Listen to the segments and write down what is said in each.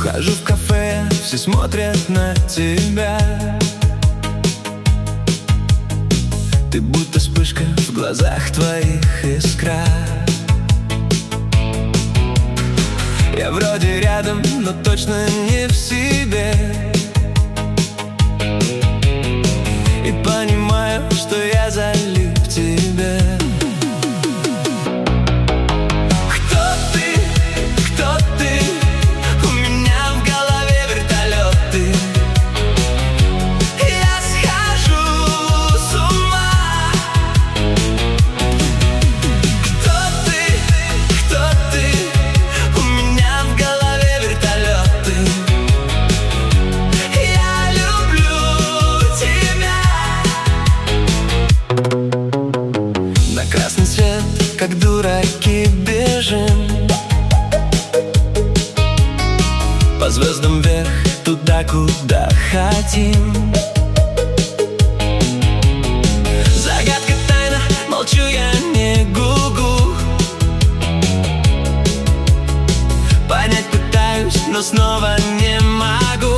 Вхожу в кафе, все смотрят на тебя. Ты будто вспышка, в глазах твоих искра. Я вроде рядом, но точно не в себе. И понимаю, что я залип в тебе. Как дураки бежим по звездам вверх, туда, куда хотим. Загадка, тайна, молчу, я не гугу. Понять пытаюсь, но снова не могу.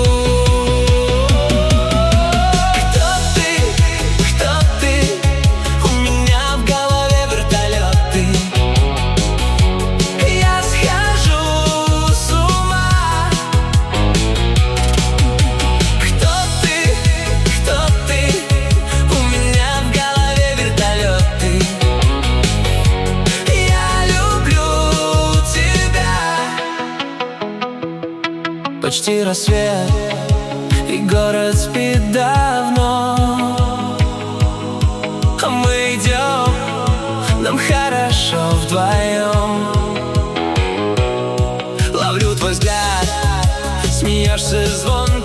Почти рассвет, и город спит давно, а мы идем, нам хорошо вдвоем. Ловлю твой взгляд, смеешься звон.